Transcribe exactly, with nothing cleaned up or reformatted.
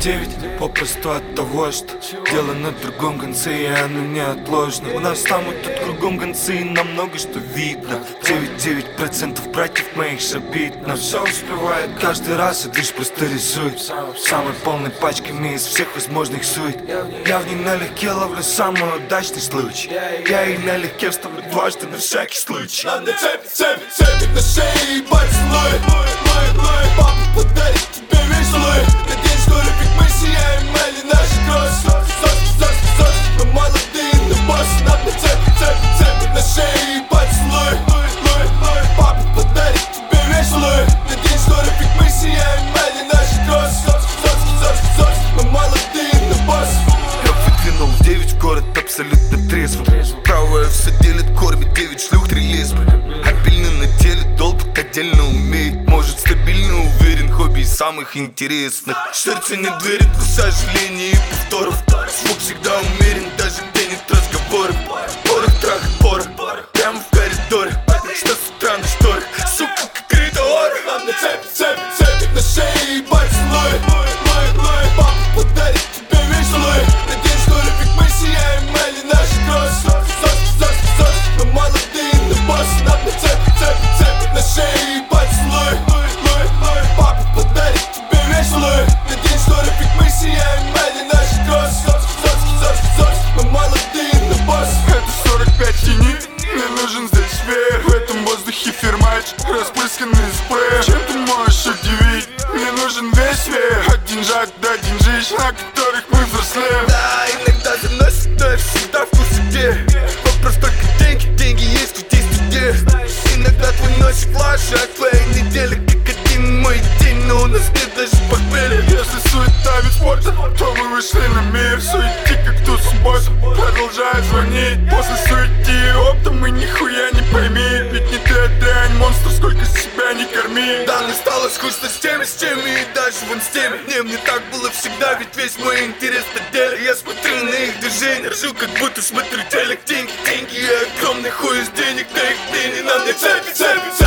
девять попросту от того, что дело на другом конце, и оно неотложно. У нас там и тут кругом концы, и нам много что видно. девять девять процентов братьев моих шабит, но все успевает каждый раз, и движ просто рисует самой полной пачками из всех возможных сует. Я в ней налегке ловлю самый удачный случай. Я и налегке вставлю дважды на всякий случай. Нам на цепи, цепи, цепи на шее и поцелуй. Папа подарит тебе веселый на день, что любит мы сияем, или наши кроссы. Соски, соски, соски, мы молодые, но боссы. Нам на цепи, цепи, цепи на шее и поцелуй. Папа подарит тебе веселый на день, что любит мы сияем, или наши кроссы. Соски, соски, соски, мы молодые, но боссы. Я выдвинул девять в город абсолютно трезвым. Правая все делит, кормит девять шлюх, три лесбы. Обильно на теле, долбик отдельно умеет. Может стабильно уверен, хобби из самых интересных. Сердце не верит, но сожалений и повторов. Звук всегда умерен, даже где нет разговоров. Порох, трах, порох, прямо в коридоре. Что с утра на шторах, сука, как ритор. Нам на цепи, цепи, цепи на шее и поцелуй. Папа подарит тебе веселый на день, что любит мы сияем, или наши кроссы. Соски, соски, соски, мы молодые, но боссы. Нам на цепи, цепи, цепи на шее и поцелуй. Папа подарит тебе веселый на день, что любит мы сияем, или наши кроссы. Соски, соски, соски, мы молодые, но боссы. Это сорок пять тени, мне нужен здесь веер. В этом воздухе фермач, распрысканный спрей. Чем ты можешь удивить? Мне нужен весь веер. От деньжат до деньжищ, на которых мы взрослеем. Да, иногда заносит, но я всегда в курсе где. Вопрос только деньги, деньги есть, тут есть где. Иногда твой носик лучше, а твоя неделя как один мой день. Но у нас нет даже похмелья. Если суета вид спорта, то мы вышли на мир. Суети как тут суббота, продолжает звонить. После суети и опта мы нихуя не пойми. Ведь не ты, а дрянь, монстр, сколько себя не корми. Да, мне стало скучно с теми, с теми и даже вон с теми. Не, мне так было всегда, ведь весь мой интерес на деле. Я смотрю на их движения, ржу, как будто смотрю телек. Деньги, деньги, и огромный хуй из денег, да их денег. Нам не цепи, цепи, цепи.